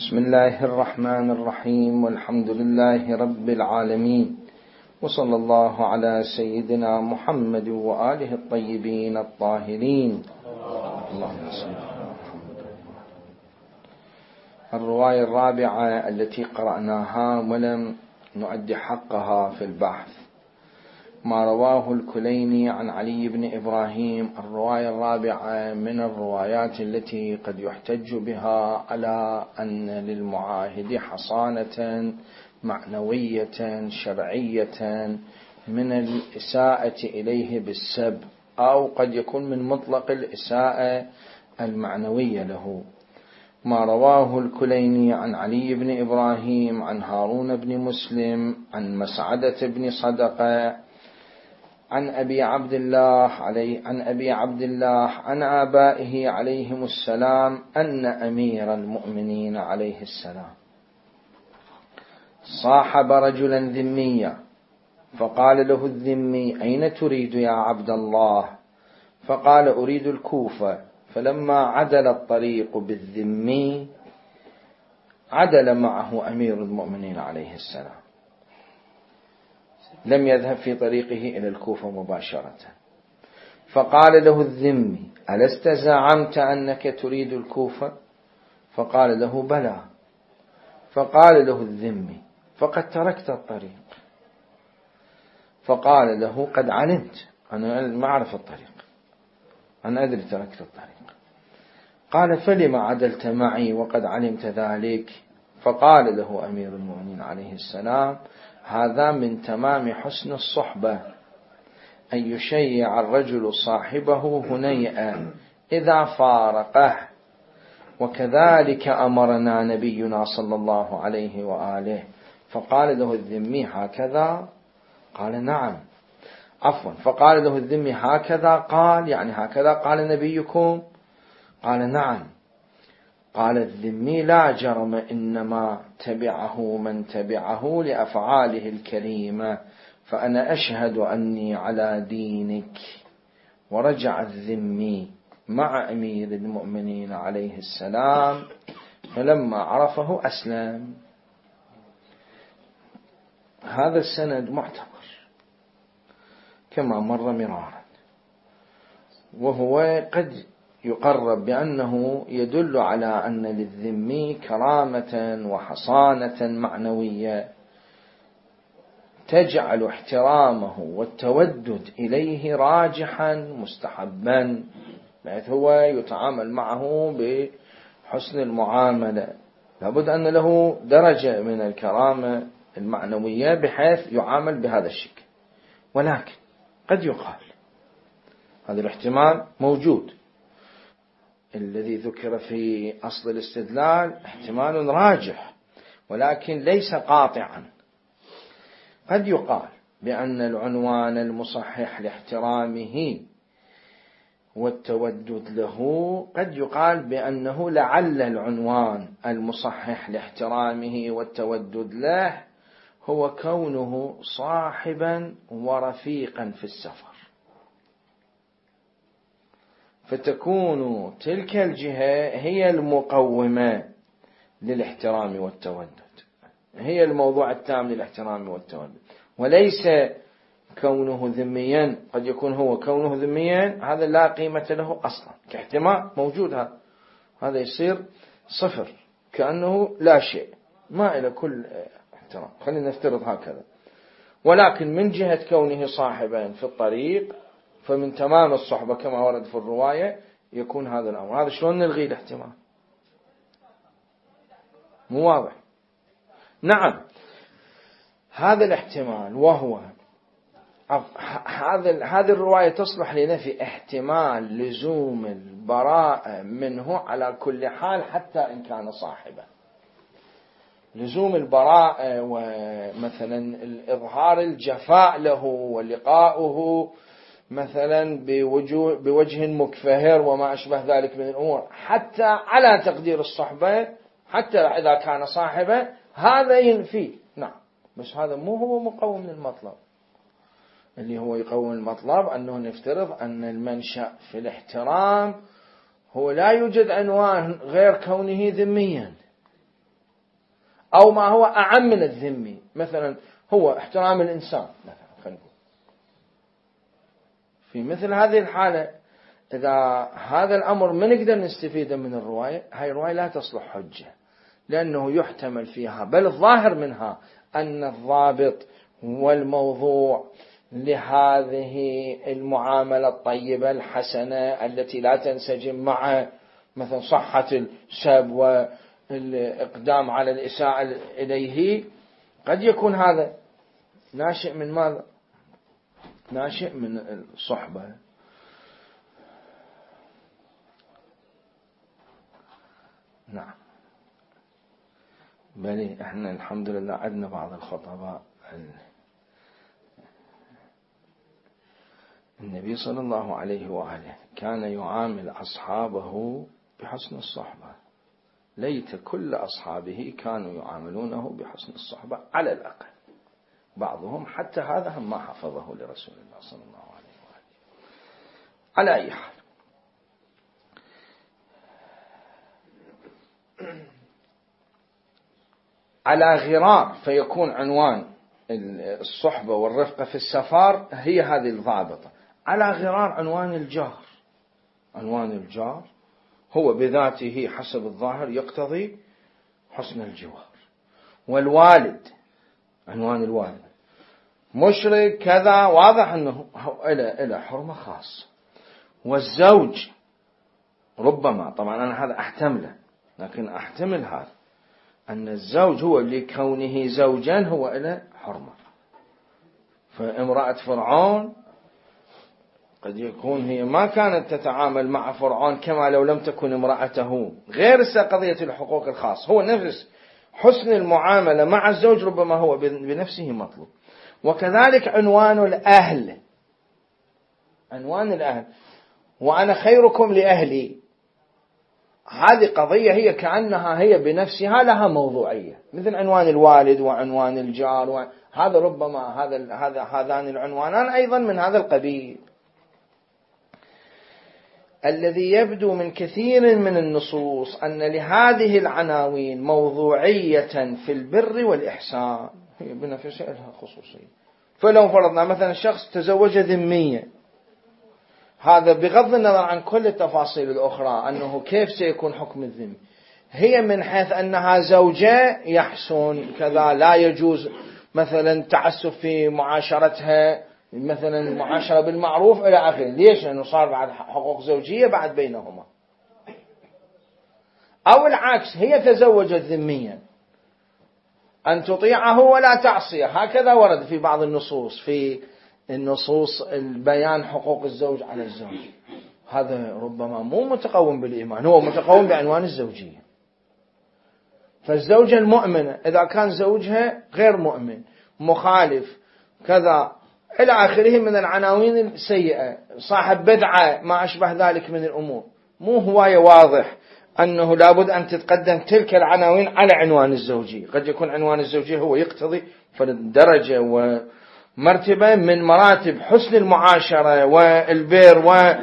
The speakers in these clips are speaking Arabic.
بسم الله الرحمن الرحيم، والحمد لله رب العالمين، وصلى الله على سيدنا محمد وآله الطيبين الطاهرين. اللهم صل على محمد. الرواية الرابعة التي قرأناها ولم نؤدي حقها في البحث، ما رواه الكليني عن علي بن إبراهيم. الرواية الرابعة من الروايات التي قد يحتج بها على أن للمعاهد حصانة معنوية شرعية من الإساءة إليه بالسب، أو قد يكون من مطلق الإساءة المعنوية له. ما رواه الكليني عن علي بن إبراهيم عن هارون بن مسلم عن مسعدة بن صدقة عن أبي عبد الله عن آبائه عليهم السلام أن أمير المؤمنين عليه السلام صاحب رجلا ذميا، فقال له الذمي: أين تريد يا عبد الله؟ فقال: أريد الكوفة. فلما عدل الطريق بالذمي عدل معه أمير المؤمنين عليه السلام، لم يذهب في طريقه إلى الكوفة مباشرة. فقال له الذمي: ألست زعمت أنك تريد الكوفة؟ فقال له: بلى. فقال له الذمي: فقد تركت الطريق. فقال له: قد علمت، أنا ما أعرف الطريق، أنا أدري تركت الطريق. قال: فلما عدلت معي وقد علمت ذلك؟ فقال له أمير المؤمنين عليه السلام: هذا من تمام حسن الصحبة، أن يشيع الرجل صاحبه هنيئا إذا فارقه، وكذلك أمرنا نبينا صلى الله عليه وآله. فقال له الذمي: هكذا؟ قال: نعم. عفوا، فقال له الذمي: هكذا قال، يعني هكذا قال نبيكم؟ قال: نعم. قال الذمي: لا جرم، إنما تبعه من تبعه لأفعاله الكريمة، فأنا أشهد أني على دينك. ورجع الذمي مع أمير المؤمنين عليه السلام، فلما عرفه أسلم. هذا السند معتبر كما مر مرارا، وهو قد يقرب بأنه يدل على أن للذمي كرامة وحصانة معنوية تجعل احترامه والتودد إليه راجحا مستحبا، بحيث هو يتعامل معه بحسن المعاملة. لابد أن له درجة من الكرامة المعنوية بحيث يعامل بهذا الشكل. ولكن قد يقال هذا الاحتمال موجود، الذي ذكر في أصل الاستدلال احتمال راجح ولكن ليس قاطعا. قد يقال بأن العنوان المصحح لاحترامه والتودد له، قد يقال بأنه لعل العنوان المصحح لاحترامه والتودد له هو كونه صاحبا ورفيقا في السفر، فتكون تلك الجهة هي المقومة للاحترام والتودد، هي الموضوع التام للاحترام والتودد، وليس كونه ذميا. قد يكون هو كونه ذميا هذا لا قيمة له أصلا، كاحتمال موجود، هذا يصير صفر، كأنه لا شيء، ما إلى كل احترام، خلينا نفترض هكذا. ولكن من جهة كونه صاحبا في الطريق فمن تمام الصحبة كما ورد في الرواية يكون هذا الأمر. هذا شلون نلغي الاحتمال؟ مو واضح؟ نعم، هذا الاحتمال، وهو هذه الرواية تصلح لنفي احتمال لزوم البراءة منه على كل حال حتى إن كان صاحبا. لزوم البراءة ومثلا الإظهار الجفاء له ولقاؤه مثلا بوجه مكفهر وما أشبه ذلك من الأمور، حتى على تقدير الصحبة، حتى إذا كان صاحبا هذا ينفي. نعم، بس هذا مو هو مقوم للمطلب. اللي هو يقوم المطلب أنه نفترض أن المنشأ في الاحترام هو لا يوجد عنوان غير كونه ذميا، أو ما هو أعم من الذمي، مثلا هو احترام الإنسان مثلا، خلينا نقول في مثل هذه الحالة إذا هذا الأمر ما نقدر نستفيد من الرواية، هاي الرواية لا تصلح حجة، لأنه يحتمل فيها، بل الظاهر منها أن الضابط والموضوع لهذه المعاملة الطيبة الحسنة التي لا تنسجم مع مثلا صحة السب والإقدام على الإساءة إليه، قد يكون هذا ناشئ من ماذا؟ ناشئ من الصحبة. نعم، بل احنا الحمد لله عندنا بعض الخطباء النبي صلى الله عليه وآله كان يعامل أصحابه بحسن الصحبة، ليت كل أصحابه كانوا يعاملونه بحسن الصحبة على الأقل، بعضهم حتى هذا هم ما حفظه لرسول الله صلى الله عليه وآله. على أي حال، على غرار فيكون عنوان الصحبة والرفقة في السفر هي هذه الضابطة. على غرار عنوان الجار، عنوان الجار هو بذاته حسب الظاهر يقتضي حسن الجوار. والوالد، عنوان الوالد مشرك كذا، واضح أنه إلى حرمة خاصة. والزوج ربما، طبعا أنا هذا أحتمله، لكن أحتمل هذا أن الزوج هو لكونه زوجا هو إلى حرمة. فامرأة فرعون قد يكون هي ما كانت تتعامل مع فرعون كما لو لم تكن امرأته، غير قضية الحقوق الخاص، هو نفس حسن المعاملة مع الزوج ربما هو بنفسه مطلوب. وكذلك عنوان الأهل، عنوان الأهل، وأنا خيركم لأهلي، هذه قضية هي كأنها هي بنفسها لها موضوعية، مثل عنوان الوالد وعنوان الجار، هذا ربما هذان العنوانان أيضا من هذا القبيل. الذي يبدو من كثير من النصوص أن لهذه العناوين موضوعية في البر والإحسان، هي بنفسها لها خصوصية. فلو فرضنا مثلا شخص تزوج ذميا، هذا بغض النظر عن كل التفاصيل الأخرى أنه كيف سيكون حكم الذمي، هي من حيث أنها زوجة يحسن كذا، لا يجوز مثلا تعسف في معاشرتها، مثلا المعاشرة بالمعروف إلى آخره. ليش؟ لأنه صار بعد حقوق زوجية بعد بينهما. أو العكس، هي تزوجت ذميا، أن تطيعه ولا تعصيه، هكذا ورد في بعض النصوص، في النصوص البيان حقوق الزوج على الزوج. هذا ربما مو متقوم بالإيمان، هو متقوم بعنوان الزوجية. فالزوجة المؤمنة إذا كان زوجها غير مؤمن مخالف كذا إلى آخره من العناوين السيئة، صاحب بدعة، ما أشبه ذلك من الأمور، مو هواية واضح أنه لابد أن تتقدم تلك العناوين على عنوان الزوجية. قد يكون عنوان الزوجية هو يقتضي فالدرجة ومرتبة من مراتب حسن المعاشرة والبر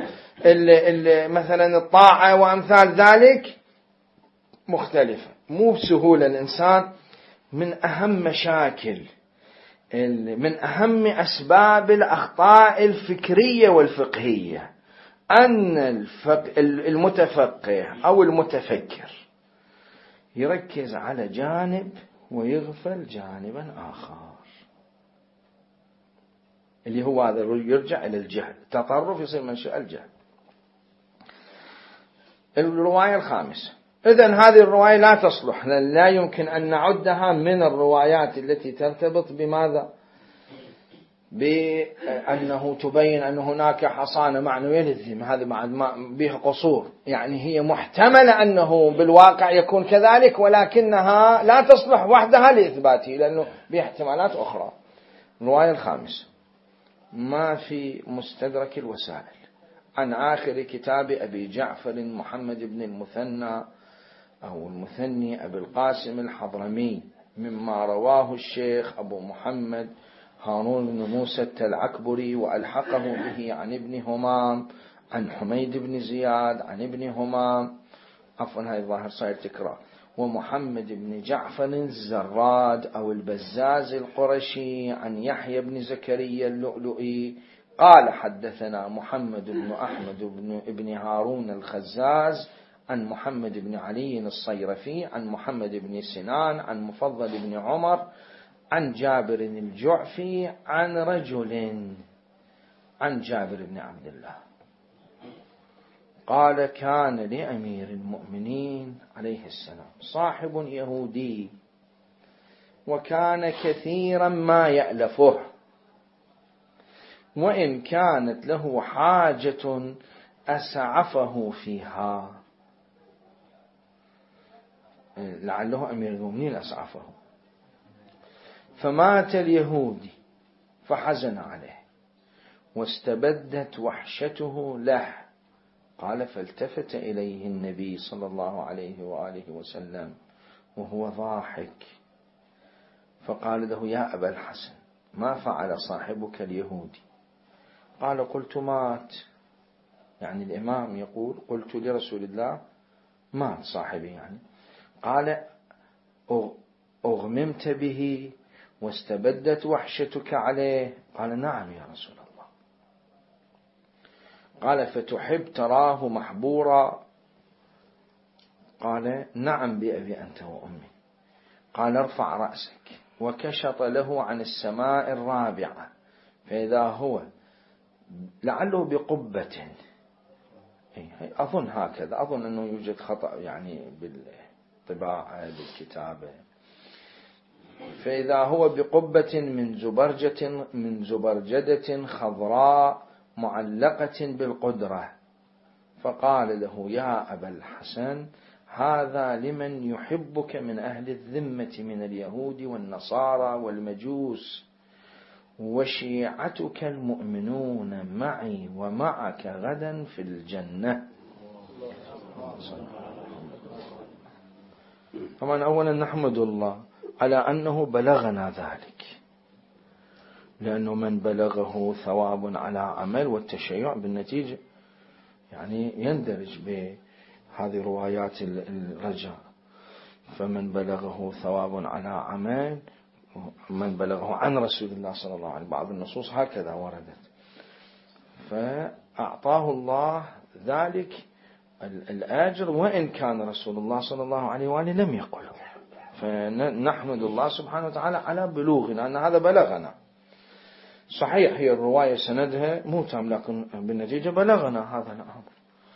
مثلا الطاعة وأمثال ذلك مختلفة. مو بسهولة الإنسان، من أهم مشاكل، من أهم أسباب الأخطاء الفكرية والفقهية أن المتفقه أو المتفكر يركز على جانب ويغفل جانبا آخر، اللي هو هذا يرجع إلى الجهل، التطرف يصير منشأ الجهل. الرواية الخامسة، إذن هذه الرواية لا تصلح، لا يمكن أن نعدها من الروايات التي ترتبط بماذا؟ بأنه تبين أن هناك حصانة معنوية للذمة، هذه بها قصور، يعني هي محتملة أنه بالواقع يكون كذلك، ولكنها لا تصلح وحدها لإثباته لأنه بها احتمالات أخرى. الرواية الخامسة، ما في مستدرك الوسائل عن آخر كتاب أبي جعفر محمد بن المثنى أو المثني أبي القاسم الحضرمي، مما رواه الشيخ أبو محمد هارون بن موسى التلعكبري وألحقه به عن ابن همام عن حميد بن زياد عن ابن همام، عفوا هاي الظاهر صاير تكرار، ومحمد بن جعفر الزراد أو البزاز القرشي عن يحيى بن زكريا اللؤلؤي قال حدثنا محمد بن أحمد بن هارون الخزاز عن محمد بن علي الصيرفي عن محمد بن سنان عن مفضل بن عمر عن جابر الجعفي عن رجل عن جابر بن عبد الله قال كان لأمير المؤمنين عليه السلام صاحب يهودي وكان كثيرا ما يألفه، وإن كانت له حاجة أسعفه فيها، لعله أمير المؤمنين أسعفه. فمات اليهودي فحزن عليه واستبدت وحشته له. قال فالتفت إليه النبي صلى الله عليه وآله وسلم وهو ضاحك فقال له يا أبا الحسن ما فعل صاحبك اليهودي؟ قال قلت مات، يعني الإمام يقول قلت لرسول الله مات صاحبي يعني. قال أغممت به واستبدت وحشتك عليه؟ قال نعم يا رسول الله. قال فتحب تراه محبورا؟ قال نعم بأبي أنت وأمي. قال ارفع رأسك، وكشط له عن السماء الرابعة فإذا هو لعله بقبة، أظن هكذا، أظن أنه يوجد خطأ يعني بالطباعة بالكتابة، فإذا هو بقبة من زبرجدة خضراء معلقة بالقدرة. فقال له يا أبا الحسن هذا لمن يحبك من أهل الذمة من اليهود والنصارى والمجوس، وشيعتك المؤمنون معي ومعك غدا في الجنة. طبعا أولا نحمد الله على أنه بلغنا ذلك، لأنه من بلغه ثواب على عمل والتشيع بالنتيجة يعني يندرج بهذه روايات الرجاء. فمن بلغه ثواب على عمل، من بلغه عن رسول الله صلى الله عليه وسلم، بعض النصوص هكذا وردت، فأعطاه الله ذلك الأجر وإن كان رسول الله صلى الله عليه وآله لم يقله. فنحمد الله سبحانه وتعالى على بلوغنا أن هذا بلغنا. صحيح هي الرواية سندها مو تام، لكن بالنتيجة بلغنا هذا الأمر،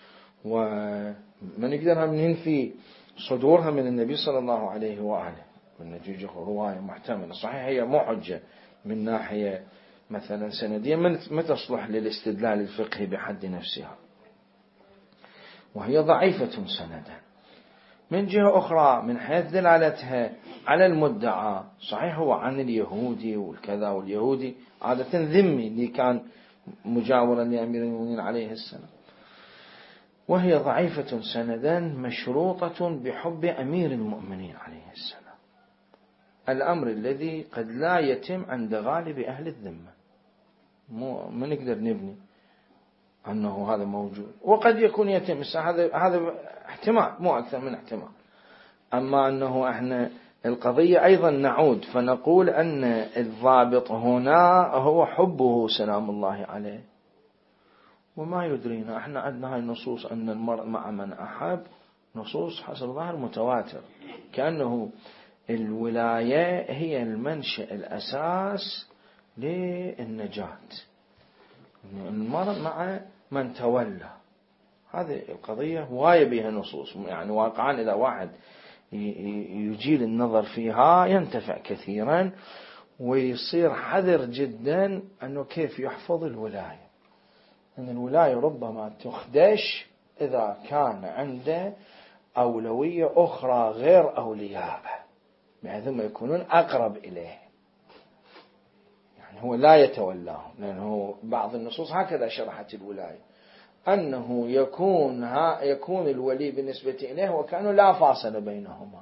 وما نقدرها ننفي صدورها من النبي صلى الله عليه وآله. بالنتيجة رواية محتملة، صحيح هي مو حجة من ناحية مثلا سندية، ما تصلح للاستدلال الفقهي بحد نفسها، وهي ضعيفة سندا. من جهة أخرى من حيث دلالتها على المدعى، صحيح هو عن اليهودي والكذا، واليهودي عادة ذمي اللي كان مجاورا لأمير المؤمنين عليه السلام، وهي ضعيفة سندا مشروطة بحب أمير المؤمنين عليه السلام، الأمر الذي قد لا يتم عند غالب أهل الذمة. ما نقدر نبني أنه هذا موجود، وقد يكون يتم، هذا احتمال مو أكثر من احتمال. أما أنه احنا القضية أيضا نعود فنقول أن الضابط هنا هو حبه سلام الله عليه، وما يدرينا احنا عندنا هاي النصوص أن المرء مع من أحب، نصوص حسب ظاهر متواتر، كأنه الولاية هي المنشأ الأساس للنجاة، المرء مع من تولى. هذه القضية واية بها نصوص، يعني واقعا إذا واحد يجيل النظر فيها ينتفع كثيرا، ويصير حذر جدا أنه كيف يحفظ الولاية، أن الولاية ربما تخدش إذا كان عنده أولوية أخرى غير أوليائه بحيث ما يكونون أقرب إليه، يعني هو لا يتولاهم، لأنه بعض النصوص هكذا شرحت الولاية، أنه يكون الولي بالنسبة إليه وكأنه لا فاصل بينهما.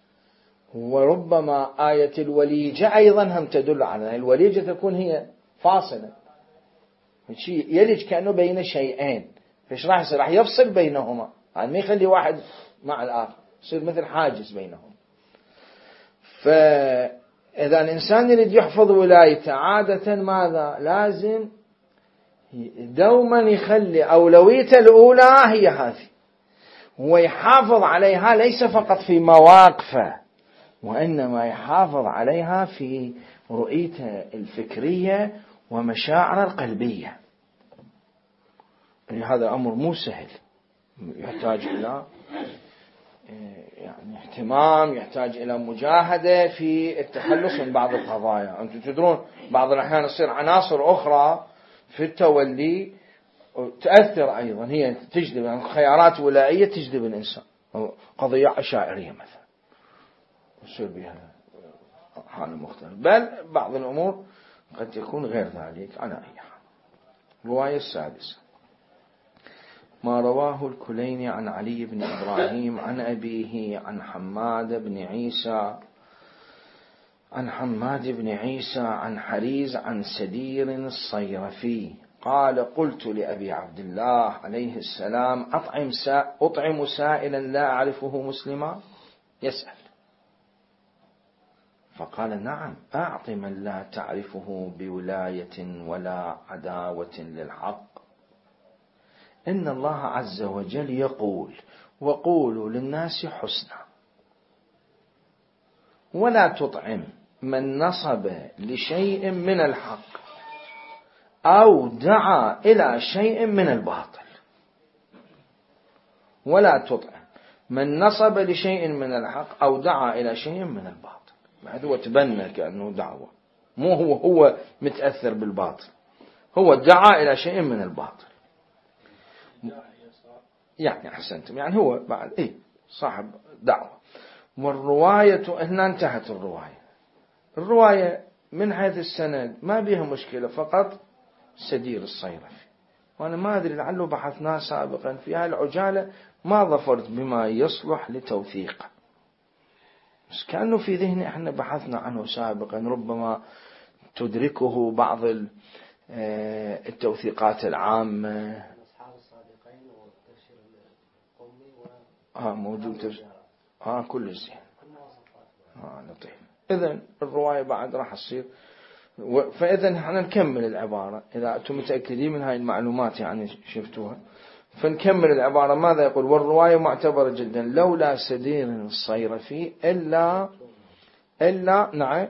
وربما آية الوليجة أيضا هم تدل على الوليجة تكون هي فاصلة، يلج كأنه بين شيئين، فإيش راح يصير؟ راح يفصل بينهما، يعني ما يخلي واحد مع الآخر، يصير مثل حاجز بينهم. فإذا الإنسان يريد يحفظ ولايته عادة ماذا؟ لازم دوما يخلي أولويته الأولى هي هذه، ويحافظ عليها ليس فقط في مواقفه، وإنما يحافظ عليها في رؤيته الفكرية ومشاعره القلبية. يعني هذا أمر مو سهل، يحتاج إلى يعني اهتمام، يحتاج إلى مجاهدة في التخلص من بعض القضايا. أنتم تدرون بعض الأحيان يصير عناصر أخرى في التولي تأثر أيضا، هي تجذب، يعني خيارات ولائية تجذب الإنسان. قضية عشائرية مثلا يصير بها حال مختلف، بل بعض الأمور قد يكون غير ذلك. على أي حال. الرواية السادسة: ما رواه الكليني عن علي بن إبراهيم عن أبيه عن حماد بن عيسى عن حريز عن سدير الصيرفي قال: قلت لأبي عبد الله عليه السلام: أطعم سائلا لا أعرفه مسلما؟ يسأل. فقال: نعم، أعط من لا تعرفه بولاية ولا عداوة للحق. إن الله عز وجل يقول: وقولوا للناس حسنا. ولا تطعم من نصب لشيء من الحق أو دعا إلى شيء من الباطل. ولا تطعم من نصب لشيء من الحق أو دعا إلى شيء من الباطل. هذا هو تبنى كأنه دعوة، مو هو متأثر بالباطل، هو دعا إلى شيء من الباطل. يعني أحسنتم، يعني هو بعد صاحب دعوة. والرواية هنا انتهت الرواية من حيث السند ما بيها مشكلة، فقط سدير الصيرفي. وأنا ما أدري لعله بحثناه سابقا في هذه العجالة، ما ظفرت بما يصلح لتوثيقه، بس كأنه في ذهني احنا بحثنا عنه سابقا، ربما تدركه بعض التوثيقات العامة. موجود كل الزين. لطيف. إذن الرواية بعد راح تصير. فإذن احنا نكمل العبارة إذا أنتم متأكدين من هاي المعلومات يعني شفتوها، فنكمل العبارة. ماذا يقول؟ والرواية معتبرة جدا لولا سدير الصيرفي إلا نعم.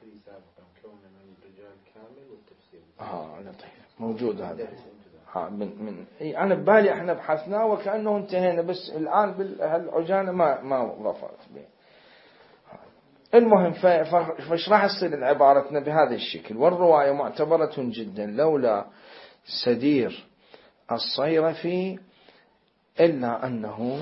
لطيف. موجود هذا. أنا ببالي احنا بحثناه وكأنه انتهينا، بس الآن بالعجانة ما ظفرت به. المهم فايش راح تصير العبارتنا بهذا الشكل: والرواية معتبرة جدا لولا سدير الصيرفي إلا أنه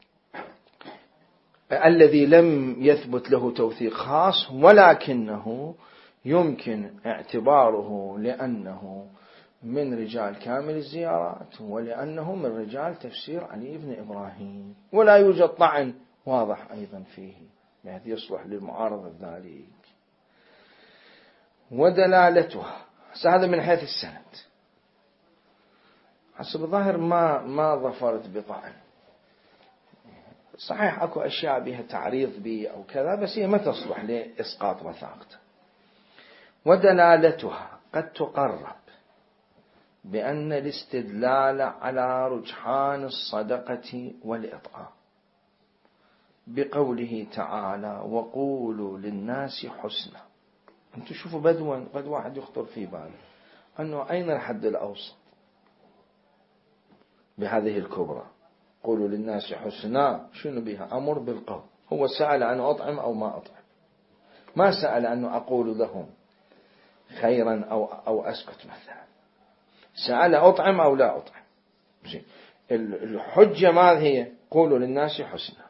الذي لم يثبت له توثيق خاص، ولكنه يمكن اعتباره لأنه من رجال كامل الزيارات، ولأنه من رجال تفسير علي بن إبراهيم، ولا يوجد طعن واضح أيضا فيه بحيث يصلح للمعارضة ذلك. ودلالتها هذا من حيث السند. حسب الظاهر ما ظفرت بطعن. صحيح أكو أشياء بها تعريض بي أو كذا، بس هي ما تصلح لإسقاط وثاقته. ودلالتها قد تقرب بأن الاستدلال على رجحان الصدقة والإطعام بقوله تعالى: وقولوا للناس حسنا. أنتم شوفوا بدوا قد واحد يخطر في باله أنه أين الحد الأوسط بهذه الكبرى؟ قولوا للناس حسنا، شنو بها؟ أمر بالقول. هو سأل أن أطعم أو ما أطعم، ما سأل أن أقول لهم خيرا أو أسكت مثلا، سأل أطعم أو لا أطعم. الحجة ما هي؟ قولوا للناس حسنا.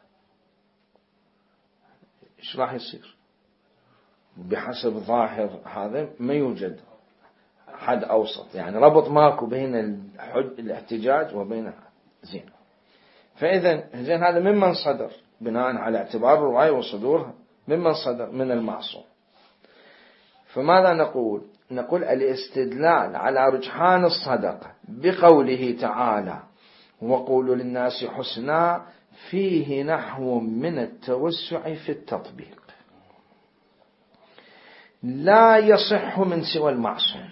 إيش راح يصير؟ بحسب ظاهر هذا ما يوجد حد أوسط، يعني ربط ماكو بين الاحتجاج وبين زين. فإذا هذا ممن صدر بناء على اعتبار الرواية وصدورها، ممن صدر من المعصوم. فماذا نقول الاستدلال على رجحان الصدقة بقوله تعالى: وقولوا للناس حسنا، فيه نحو من التوسع في التطبيق لا يصح من سوى المعصوم.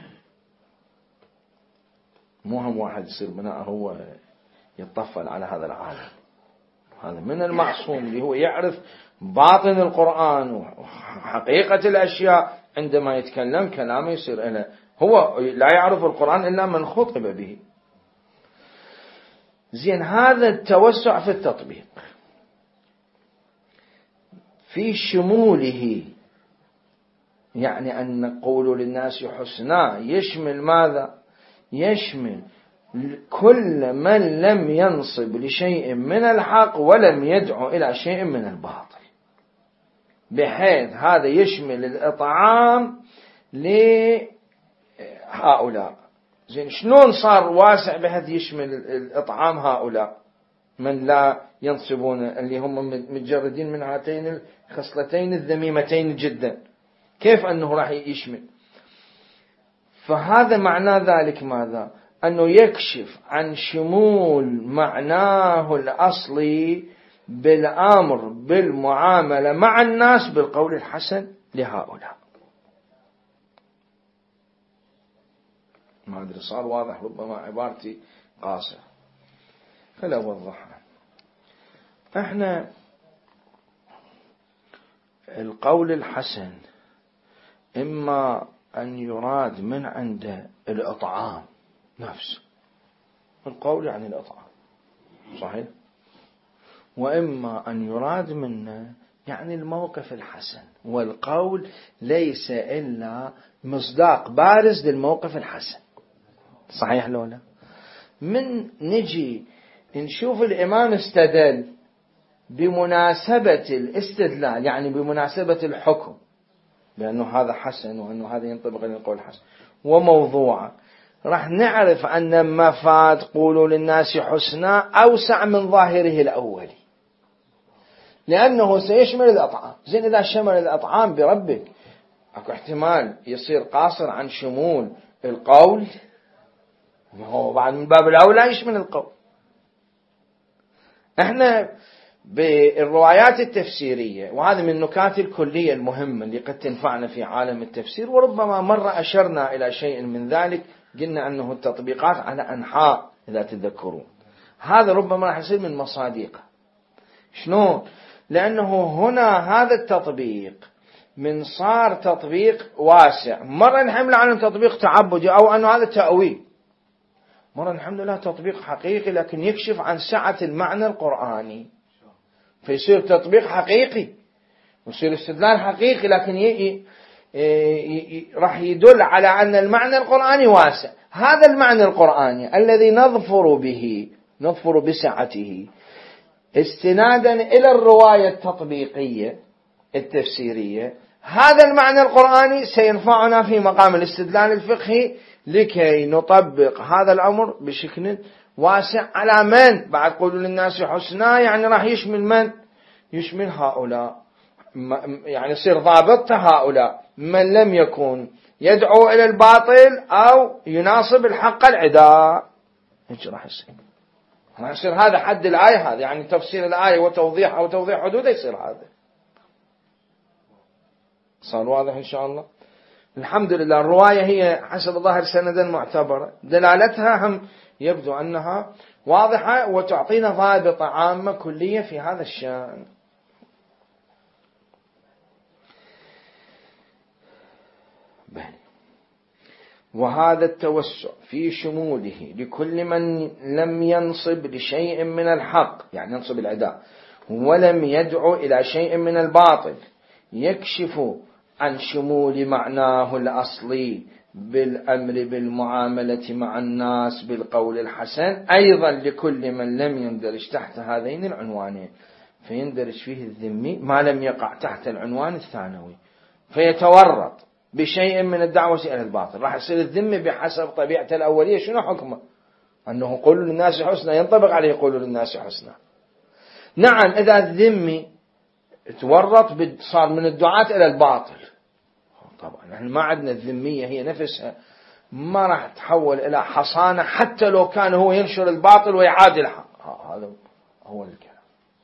مو هم واحد يصير بناء هو يتطفل على هذا العالم، هذا من المعصوم اللي هو يعرف باطن القرآن وحقيقة الأشياء، عندما يتكلم كلامه يصير إلى هو لا يعرف القرآن إلا من خطب به. زين، هذا التوسع في التطبيق في شموله، يعني أن نقول للناس حسنا يشمل ماذا؟ يشمل كل من لم ينصب لشيء من الحق ولم يدعو إلى شيء من الباطل، بحيث هذا يشمل الإطعام لهؤلاء. زين، شلون صار واسع بحيث يشمل الإطعام هؤلاء من لا ينصبون، اللي هم متجردين من هاتين الخصلتين الذميمتين جدا، كيف أنه راح يشمل؟ فهذا معنى ذلك ماذا؟ أنه يكشف عن شمول معناه الأصلي بالأمر بالمعاملة مع الناس بالقول الحسن لهؤلاء. ما أدري صار واضح، ربما عبارتي قاصرة، خلي أوضحها. احنا القول الحسن إما أن يراد من عند الإطعام نفسه، القول يعني الإطعام صحيح، وإما أن يراد منه يعني الموقف الحسن، والقول ليس إلا مصداق بارز للموقف الحسن، صحيح لو لا؟ من نجي نشوف الإمام استدل بمناسبة الاستدلال، يعني بمناسبة الحكم بأنه هذا حسن وأنه هذا ينطبق للقول الحسن وموضوعه، راح نعرف أن مفاد قولوا للناس حسنا أوسع من ظاهره الأولي، لأنه سيشمل الأطعام. زين، إذا شمل الأطعام بربك أكو احتمال يصير قاصر عن شمول القول، وهو بعد من باب الأولى يشمل القول. احنا بالروايات التفسيرية، وهذا من النكات الكلية المهمة اللي قد تنفعنا في عالم التفسير، وربما مرة أشرنا إلى شيء من ذلك، قلنا أنه التطبيقات على أنحاء إذا تذكرون، هذا ربما راح يصير من مصادقه. شلون؟ لأنه هنا هذا التطبيق من صار تطبيق واسع، مرة نحمل عنه تطبيق تعبدي أو أنه هذا تأويل، مرة نحمل له تطبيق حقيقي لكن يكشف عن سعة المعنى القرآني، فيصير تطبيق حقيقي ويصير استدلال حقيقي، لكن راح يدل على أن المعنى القرآني واسع. هذا المعنى القرآني الذي نظفر بسعته استنادا إلى الرواية التطبيقية التفسيرية، هذا المعنى القرآني سينفعنا في مقام الاستدلال الفقهي لكي نطبق هذا الأمر بشكل واسع على من؟ بعد قولوا للناس حسنا، يعني راح يشمل من؟ يشمل هؤلاء، يعني يصير ضابط هؤلاء من لم يكن يدعو إلى الباطل أو يناصب الحق العداء. ايش راح يصير؟ راح يصير هذا حد الآية، هذا يعني تفسير الآية وتوضيح أو توضيح حدودها، يصير هذا. صار واضح إن شاء الله؟ الحمد لله الرواية هي حسب الظاهر سندا معتبرة، دلالتها هم يبدو أنها واضحة وتعطينا ضابطة عامة كلية في هذا الشأن. وهذا التوسع في شموله لكل من لم ينصب لشيء من الحق، يعني ينصب العداء، ولم يدعو إلى شيء من الباطل، يكشف عن شمول معناه الأصلي بالأمر بالمعاملة مع الناس بالقول الحسن، أيضا لكل من لم يندرج تحت هذين العنوانين، فيندرج فيه الذمي ما لم يقع تحت العنوان الثانوي، فيتورط بشيء من الدعوة إلى الباطل. راح يصير الذمي بحسب طبيعته الأولية شنو حكمه؟ أنه قولوا للناس حسنا، ينطبق عليه قولوا للناس حسنا. نعم، إذا الذمي تورط صار من الدعاة إلى الباطل، طبعا نحن ما عندنا الذمية هي نفسها ما راح تحول إلى حصانة حتى لو كان هو ينشر الباطل ويعادي الحق. هذا هو الكلام.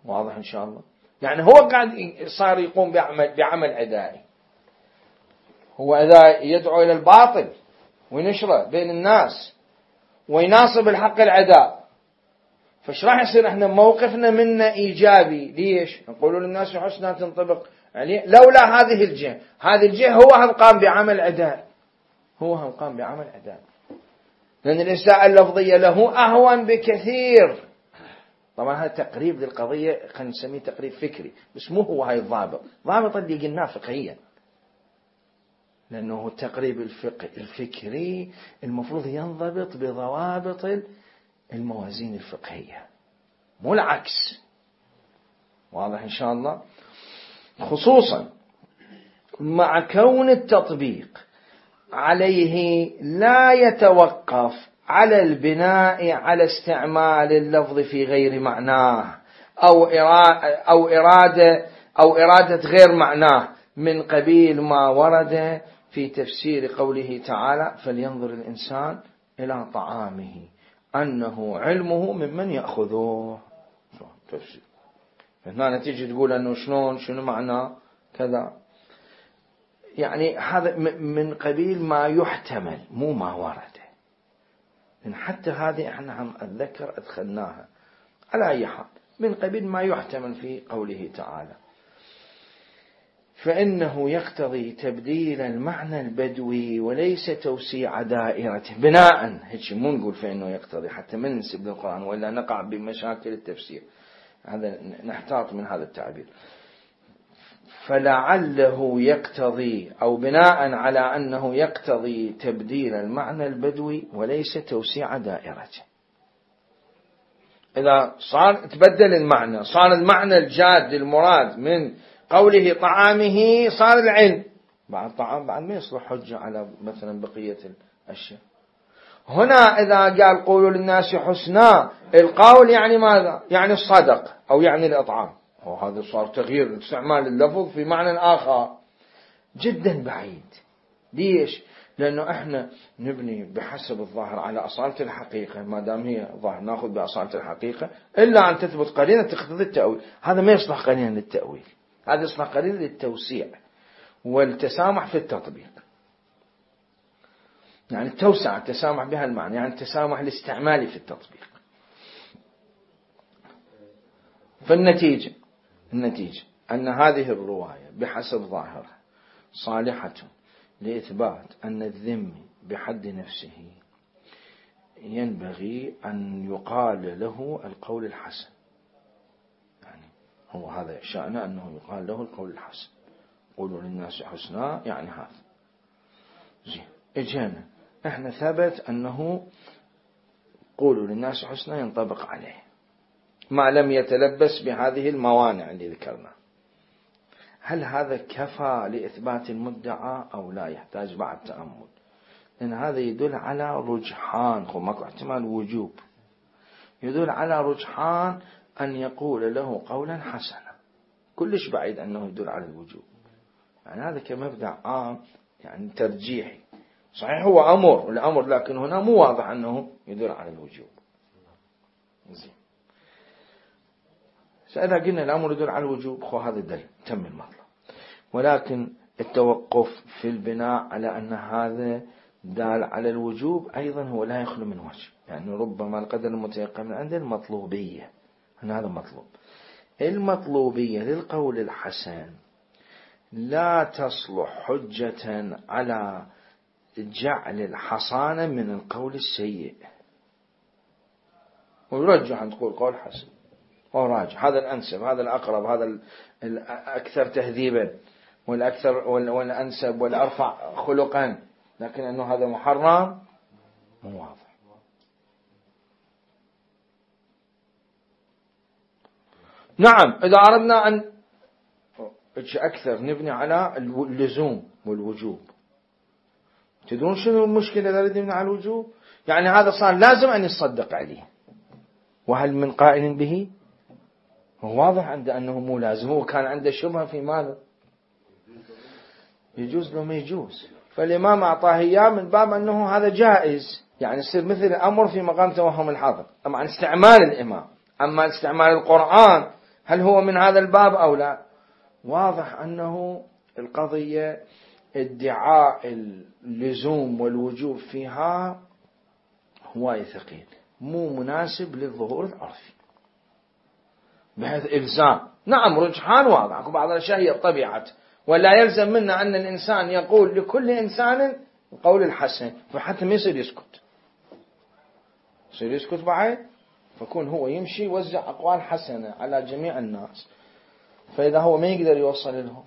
واضح إن شاء الله. يعني هو قاعد صار يقوم بعمل أدائي، هو إذا يدعو إلى الباطل وينشره بين الناس ويناصب الحق العداء، فايش راح يصير احنا موقفنا منه إيجابي؟ ليش؟ نقول للناس حسنى تنطبق عليه لولا هذه الجهة. هذه الجهة هو هم قام بعمل عداء، لأن الإساءة اللفظية له أهون بكثير. طبعا هذا تقريب للقضية، خلينا نسميه تقريب فكري، بس مو هو هاي الضابط. ضابط اللي قلناه فقهيا، لأنه التقريب الفكري المفروض ينضبط بضوابط الموازين الفقهية، مو العكس. واضح إن شاء الله. خصوصا مع كون التطبيق عليه لا يتوقف على البناء على استعمال اللفظ في غير معناه أو إرادة غير معناه، من قبيل ما ورد في تفسير قوله تعالى: فلينظر الإنسان إلى طعامه أنه علمه ممن يأخذه. تفسير هنا تيجي تقول أنه شنو معنى كذا، يعني هذا من قبيل ما يحتمل مو ما ورد. إن حتى هذه احنا هم أتذكر أدخلناها على أي حال، من قبيل ما يحتمل في قوله تعالى: فإنه يقتضي تبديل المعنى البدوي وليس توسيع دائرته. بناء هيك مو نقول فإنه يقتضي حتى من نسب للقرآن ولا نقع بمشاكل التفسير، هذا نحتاط من هذا التعبير. فلعله يقتضي، أو بناء على أنه يقتضي تبديل المعنى البدوي وليس توسيع دائرته. إذا صار تبدل المعنى، صار المعنى الجاد المراد من قوله طعامه صار العلم. بعد طعام بعد ما يصلح حجة على مثلا بقية الأشياء. هنا إذا قال قولوا للناس حسنا، القول يعني ماذا؟ يعني الصدق أو يعني الإطعام، وهذا صار تغيير استعمال اللفظ في معنى آخر جدا بعيد. ليش؟ لأنه إحنا نبني بحسب الظاهر على أصالة الحقيقة، ما دام هي ظاهر نأخذ بأصالة الحقيقة، إلا أن تثبت قرينة تقتضي التأويل. هذا ما يصلح قرينة للتأويل، هذا يصلح قرينة للتوسيع والتسامح في التطبيق. يعني التوسع التسامح بها المعنى، يعني التسامح الاستعمالي في التطبيق. فالنتيجة أن هذه الرواية بحسب ظاهرها صالحة لإثبات أن الذمي بحد نفسه ينبغي أن يقال له القول الحسن. يعني هو هذا شأنه، أنه يقال له القول الحسن. قولوا للناس حسنا، يعني هذا زين. إجانا إحنا ثبت أنه قولوا للناس حسنا ينطبق عليه ما لم يتلبس بهذه الموانع اللي ذكرنا. هل هذا كفى لإثبات المدعى أو لا يحتاج بعد تأمل؟ لأن هذا يدل على رجحان، ماكو احتمال وجوب، يدل على رجحان أن يقول له قولا حسنا، كلش بعيد أنه يدل على الوجوب. يعني هذا كمبدأ عام، يعني ترجيحي. صحيح هو أمر الأمر، لكن هنا مو واضح أنه يدل على الوجوب. زين. فإذا قلنا الأمر يدل على الوجوب، هذا الدليل تم المطلب. ولكن التوقف في البناء على أن هذا دال على الوجوب أيضا هو لا يخلو من وجه. يعني ربما القدر المتيقن من عند المطلوبية، هذا مطلوب. المطلوبية للقول الحسن لا تصلح حجة على جعل الحصانة من القول السيء. ويرجح أن تقول قول حسن، هو راجح، هذا الأنسب، هذا الأقرب، هذا الأكثر تهذيبا والأكثر والأنسب والأرفع خلقا. لكن أنه هذا محرم مو واضح. نعم، إذا أردنا أن أكثر نبني على اللزوم والوجوب. تدرون شنو المشكلة إذا نبني على الوجوب؟ يعني هذا صار لازم أن يصدق عليه، وهل من قائل به؟ هو واضح عنده أنه مو لازم، هو كان عنده شبهة في ماذا؟ يجوز لو ما يجوز. فالإمام أعطاه إياه من باب أنه هذا جائز، يعني يصير مثل الأمر في مقام توهم الحاضر. طبعا استعمال الإمام، أما استعمال القرآن هل هو من هذا الباب أو لا؟ واضح أنه القضية ادعاء اللزوم والوجوب فيها هواية ثقيل، مو مناسب للظهور العرفي، بحيث إلزام. نعم رجحان واضح، بعض الأشياء هي الطبيعة، ولا يلزم منا أن الإنسان يقول لكل إنسان القول الحسن، فحتى ما يصير يسكت، يصير يسكت بعد، فكون هو يمشي يوزع أقوال حسنة على جميع الناس، فإذا هو ما يقدر يوصل لهم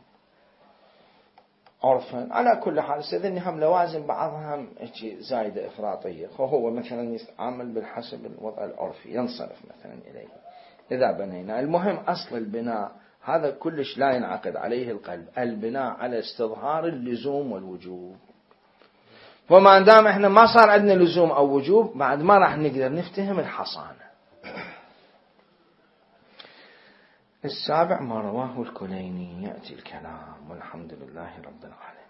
عرفا. على كل حال سيذني هم لوازم بعضها هم زايدة إفراطية، فهو مثلا يتعامل بالحسب الوضع العرفي، ينصرف مثلا إليه إذا بنينا. المهم أصل البناء هذا كلش لا ينعقد عليه القلب، البناء على استظهار اللزوم والوجوب. وما دام احنا ما صار عندنا لزوم أو وجوب، بعد ما راح نقدر نفتهم الحصانة. السابع ما رواه الكليني. يأتي الكلام، والحمد لله رب العالمين.